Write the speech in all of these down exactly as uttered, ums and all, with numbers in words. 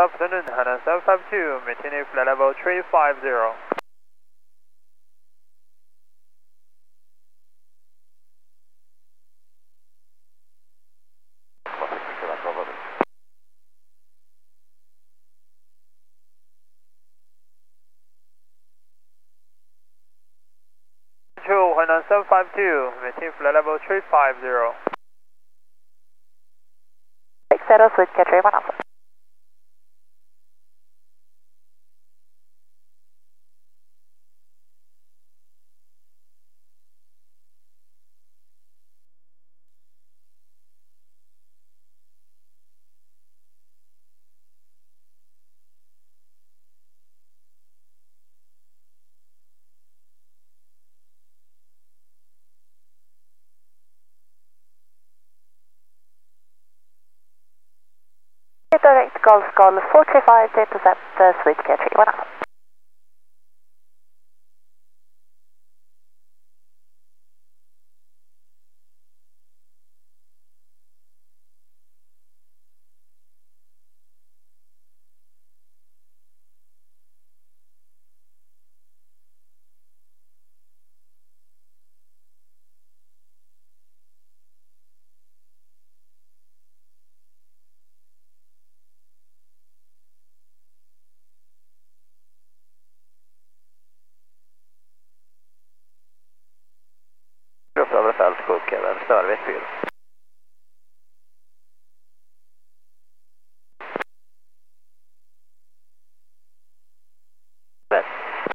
afternoon, Hana seven five two, maintaining flight level three five zero. Control, Hana seven five two, maintaining flight level three five zero. Zero, switch catcher, one alpha. Direct Golf Golf four three five, intercept uh, switch catcher, one alpha. Över fältskog, även servicebil. Rätt.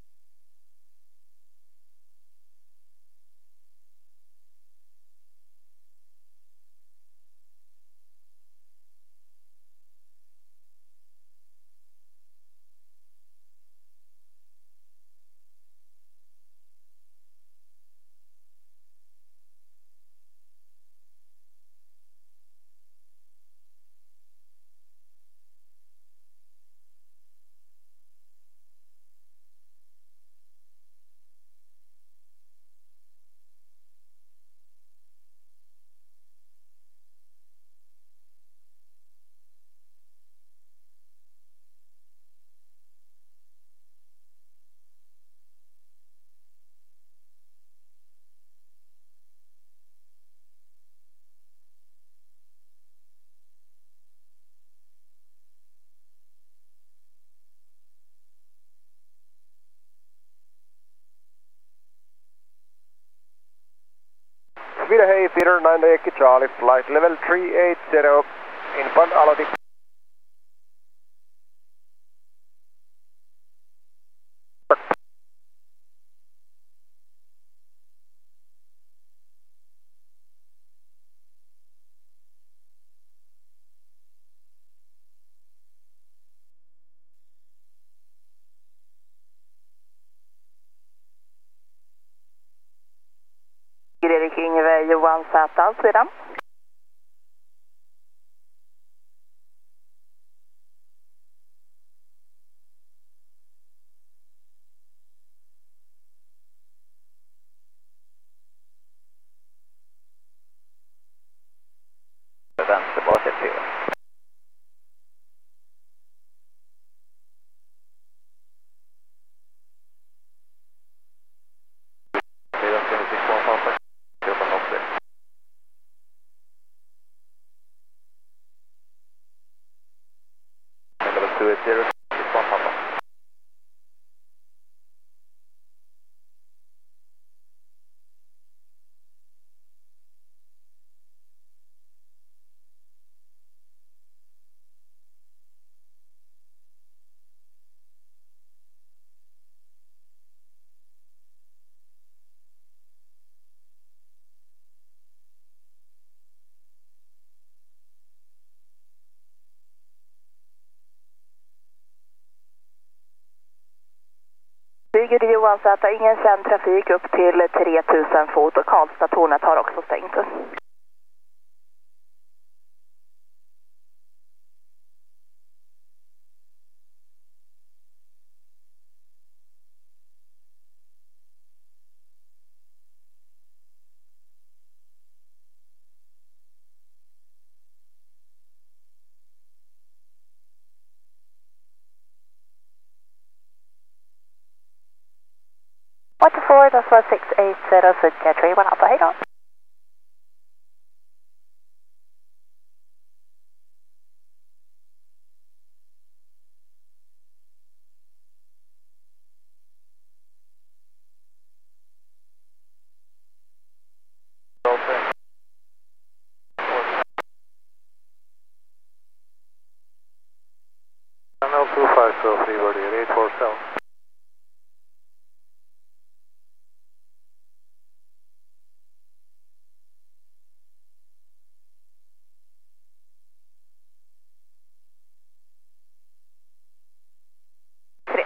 Hey Peter, nine Yankee Charlie, flight level three eight zero, inbound aloitti. Erik Yngve, Johan Z, Sweden. Vänster bak ett fyra. fyra ska vi kvar framför. Jobbar något det. Level two eight zero, kvar framför. Flyger Johan Z, ingen känd trafik upp till tre tusen fot och Karlstad-tornet har också stängt. four, decimal six eight zero, Sydney three one Alpha, hej då. Channel two five zero three, Verdier eight four seven. tre.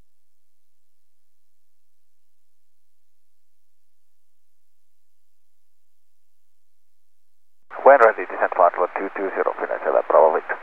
When ready, descent flight level two two zero, Finland Bravo Victor.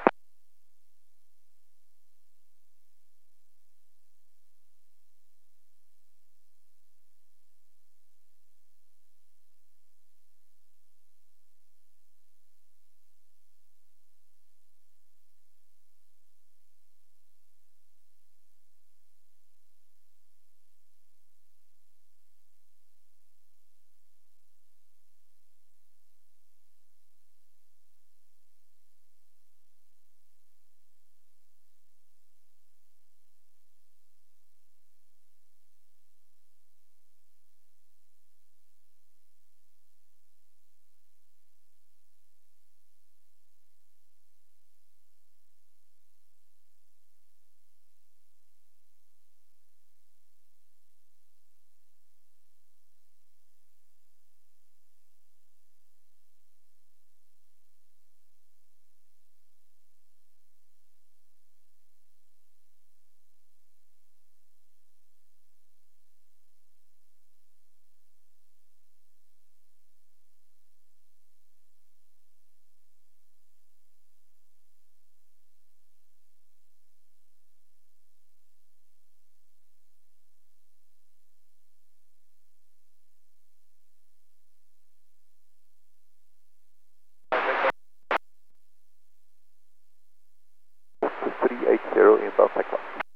three eight zero inbound takeoff.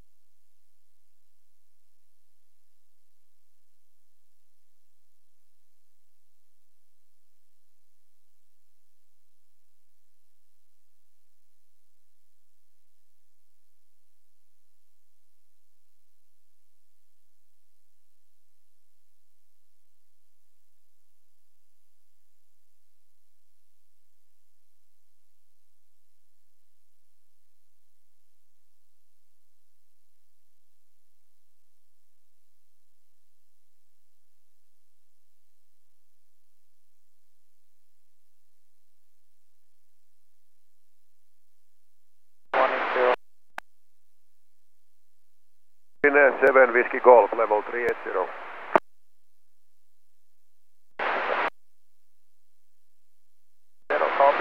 seven Whiskey Golf, level three eight zero. Zero, copy.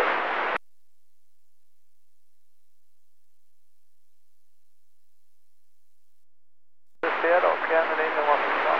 Zero, Canada, India, Washington.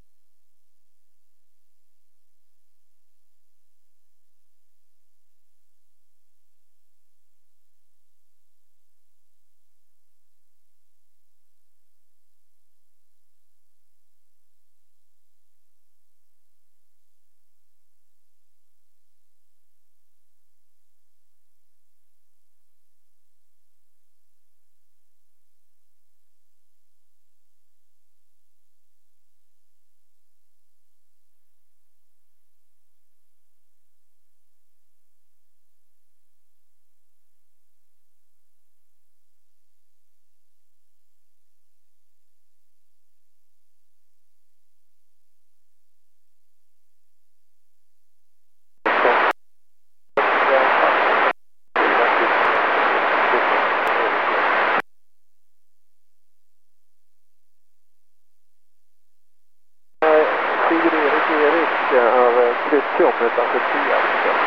Kryssjom utanför Tierp.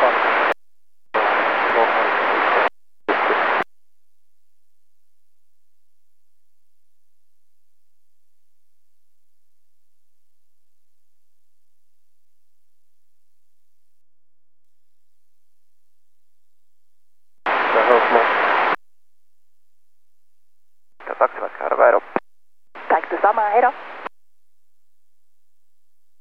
Det hörs långt. Tack så mycket, hej då. Tack detsamma, hej då.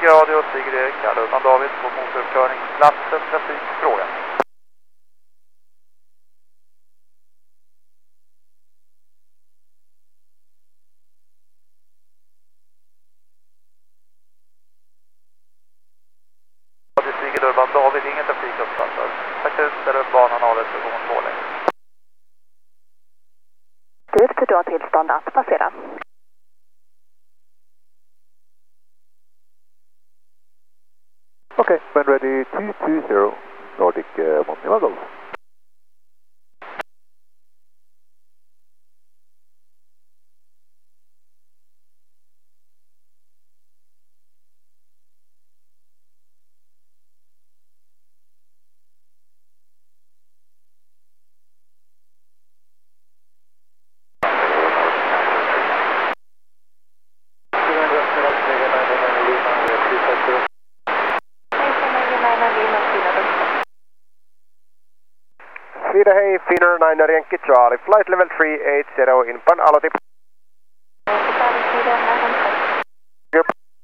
Radio, Sigrid Erik, här Urban David på motoruppkörning, platsen, trafik, fråga. Radio, Sigrid Urban David, ingen trafik uppfattad. Akut där upp banan av ett gång två längre. Dit, du har tillstånd att passera. Okay, when ready, two two zero, Nordic uh, Montiva Golf. Sweden, hey, Finner nine Yankee Charlie, flight level three eight zero in Pan Aloti. Yep.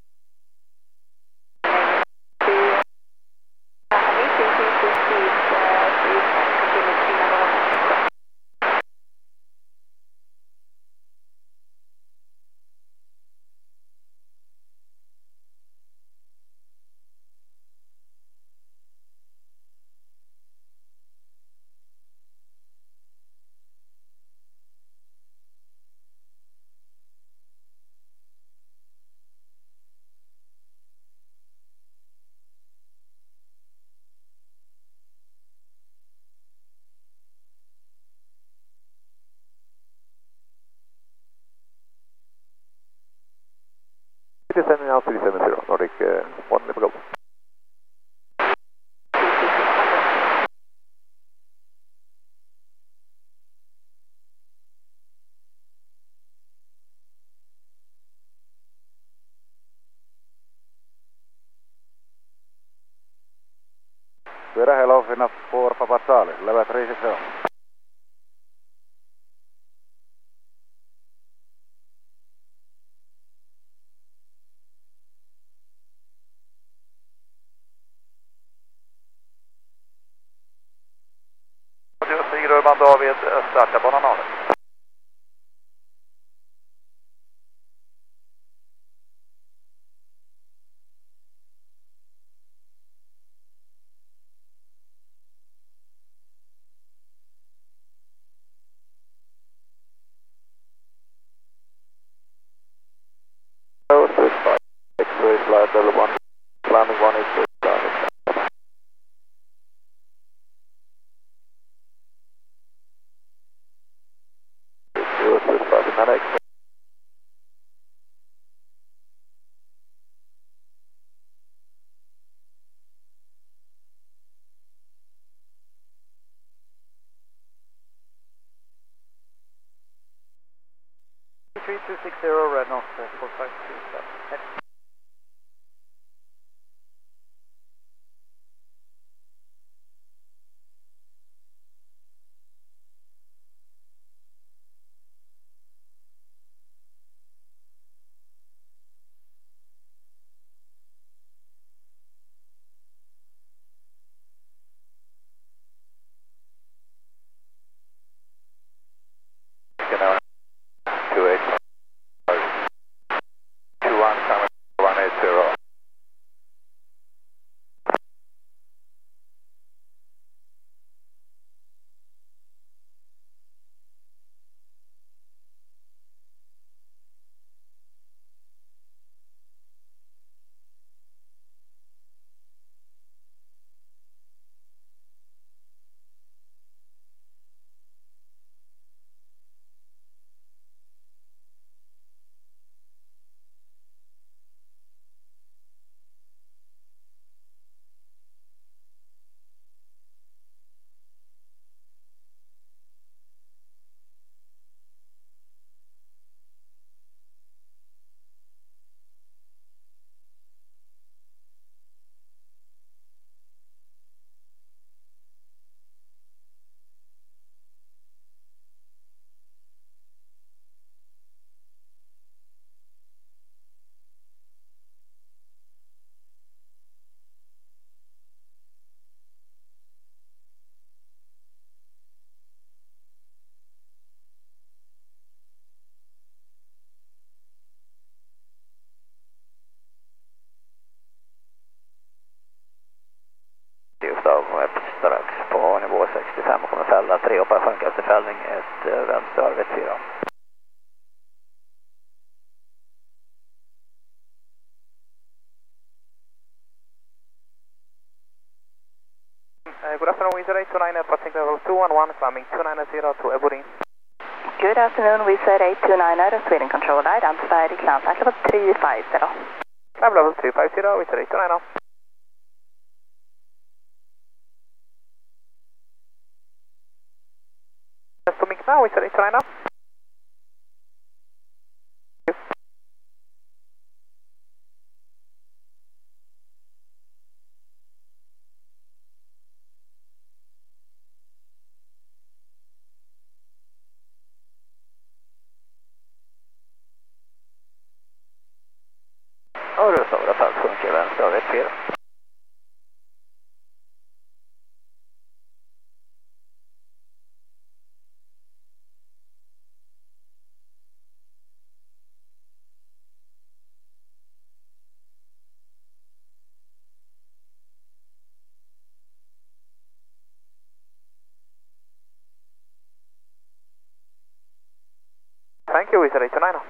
Descending out three seven zero, Nordic uh, one Lima Golf. Sweden, hello, Finna four Papa Charlie, level three six zero. Sigrid Urban David, starta banan av. Oh, six five, X-ray flight level one, landing one is landing. three two six zero, red north, four five two seven. two eight two one, vänster, Arvet fyra. Uh, good afternoon, Wizard eight two nine, passing level two one one, climbing two nine zero to Ebony. Good afternoon, Wizard eight two nine, Sweden Control, identified, climb flight level three five zero. Climb level three five zero, Wizard eight two nine. Just to make now, Wizard eight two nine. Och då står det fast sjunker vänster, Arvet fyra. Thank you, Wizard eight two nine.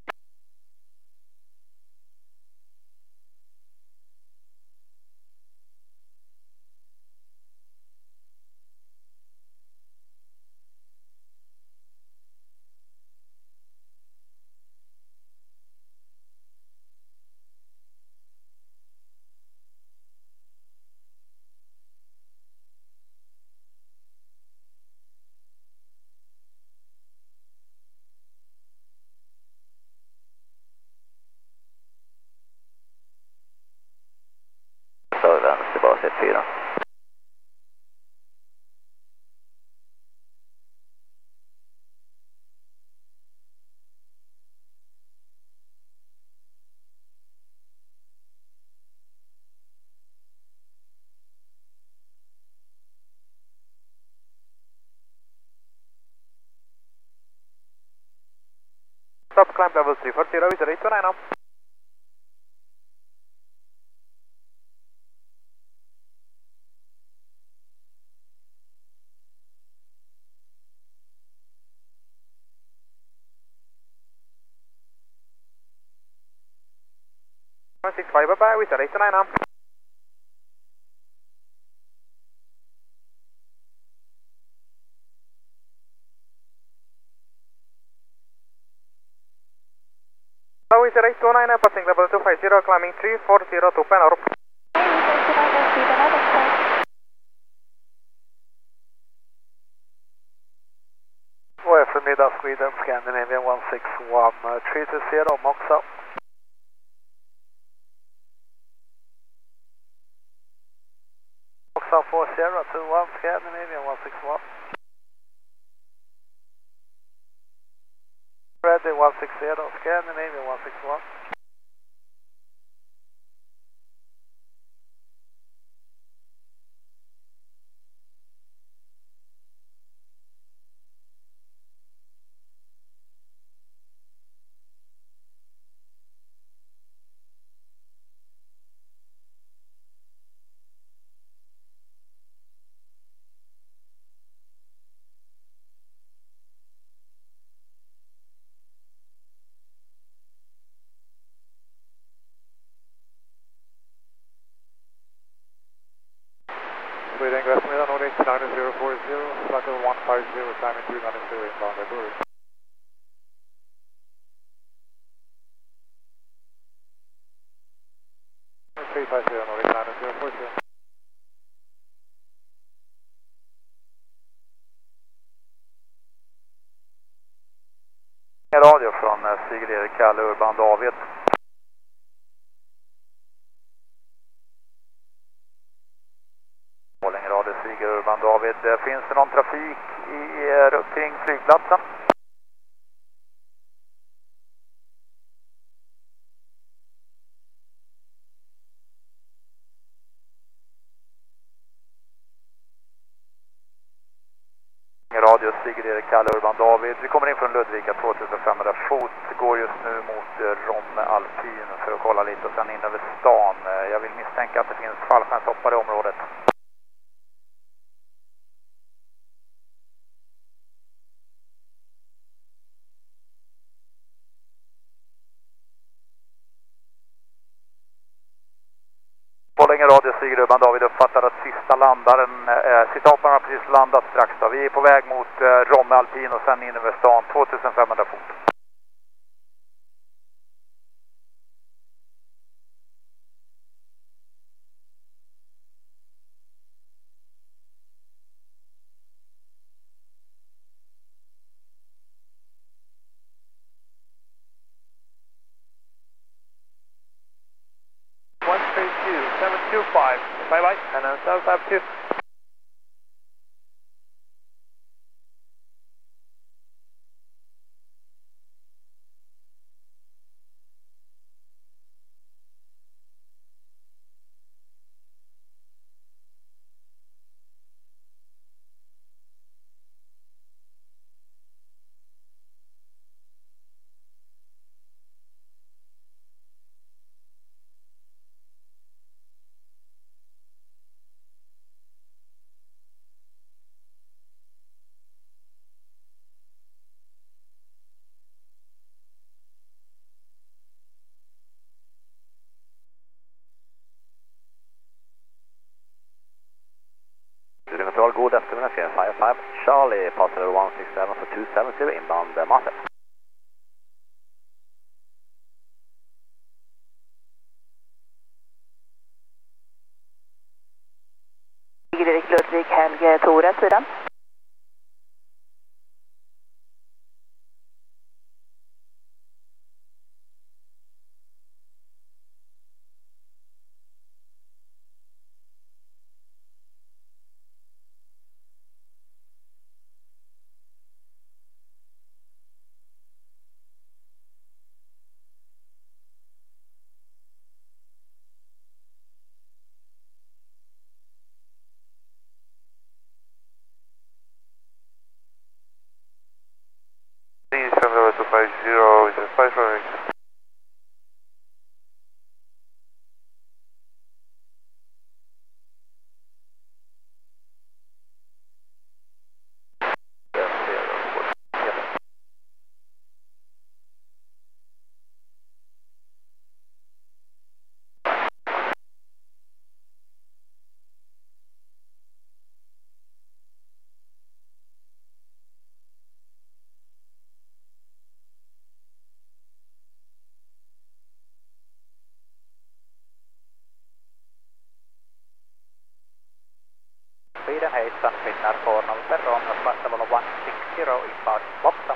Står vänster, bas ett fyra. Stop climb level three four zero, Wizard eight two nine. one six five, bye bye, Wizard eight two nine. Wizard eight two nine, passing level two five zero, climbing three four zero to Penor. Och eftermiddag Sweden, Scandinavian one six one, uh, three two zero, Moxa. Moxa four zero two one, Scandinavian one six one. Ready one six zero, Scandinavian one six one. Sweden, eftermiddag, Nordic nine zero four zero, flight level one five zero, climbing two nine zero, inbound Ebony. three five zero, Nordic nine zero four zero. Radio från Sigrid Kalle Urban David. Borlänge radio Sigrid Urban David. Finns det någon trafik i, kring flygplatsen? Radio Sigrid Kalle Urban David. Vi kommer in från Ludvika tvåtusen-femhundra fot. Går just nu mot Romme Alpin för att kolla lite och sen in över stan. Jag vill misstänka att det finns fallskärmshoppare i området. Stänger radio, Sigrid Urban David, uppfattar att sista landaren, eh, sista hopparen har precis landat strax då. Vi är på väg mot eh, Romme Alpin och sen in över stan, tvåtusenfemhundra fot. one three two, seven two five, bye bye, and then seven five two. Control, god eftermiddag, fyra fem fem Charlie, passerar one six seven for two seven zero inbound uh, Master. Erik Ludvig, Helge, Tore, sidan. two five zero, is five five eight. Sweden hejsan, finnar four November, Romeo, Svartavolo one six zero, inbound Vopsa.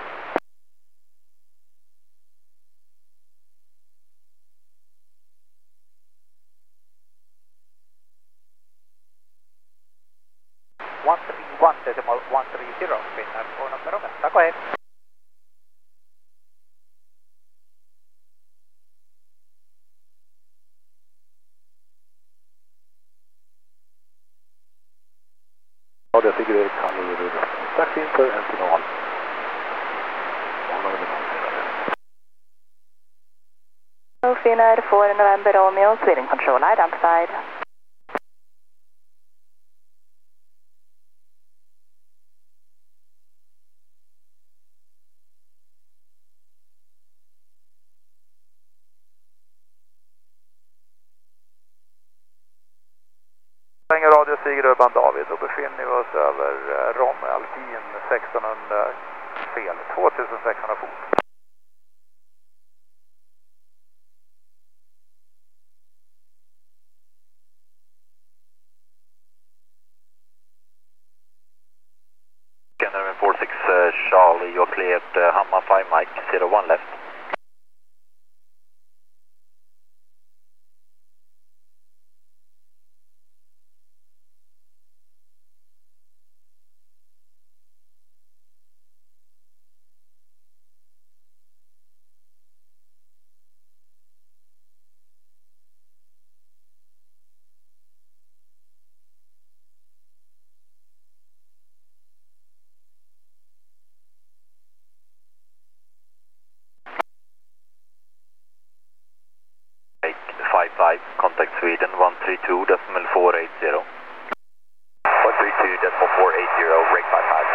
one three one decimal one three zero, finnar four November, Romeo, tack och hej. Radio Sigrid Kalle, strax inför en final. Finnair four November Romeo, Sweden Control identified. Stänger radio, Sigrid Urban David, då befinner vi oss över Romme Alpin sextonhundra, fel, tvåtusensexhundra fot. four six uh, Charlie, you're cleared uh, Hamma five Mike, zero one left. five five, contact Sweden one three two decimal four eight zero. one three two decimal four eight zero, break five five.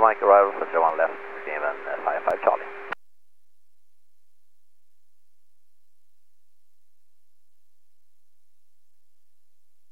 Mike arrival for zero one left, given uh, five five Charlie.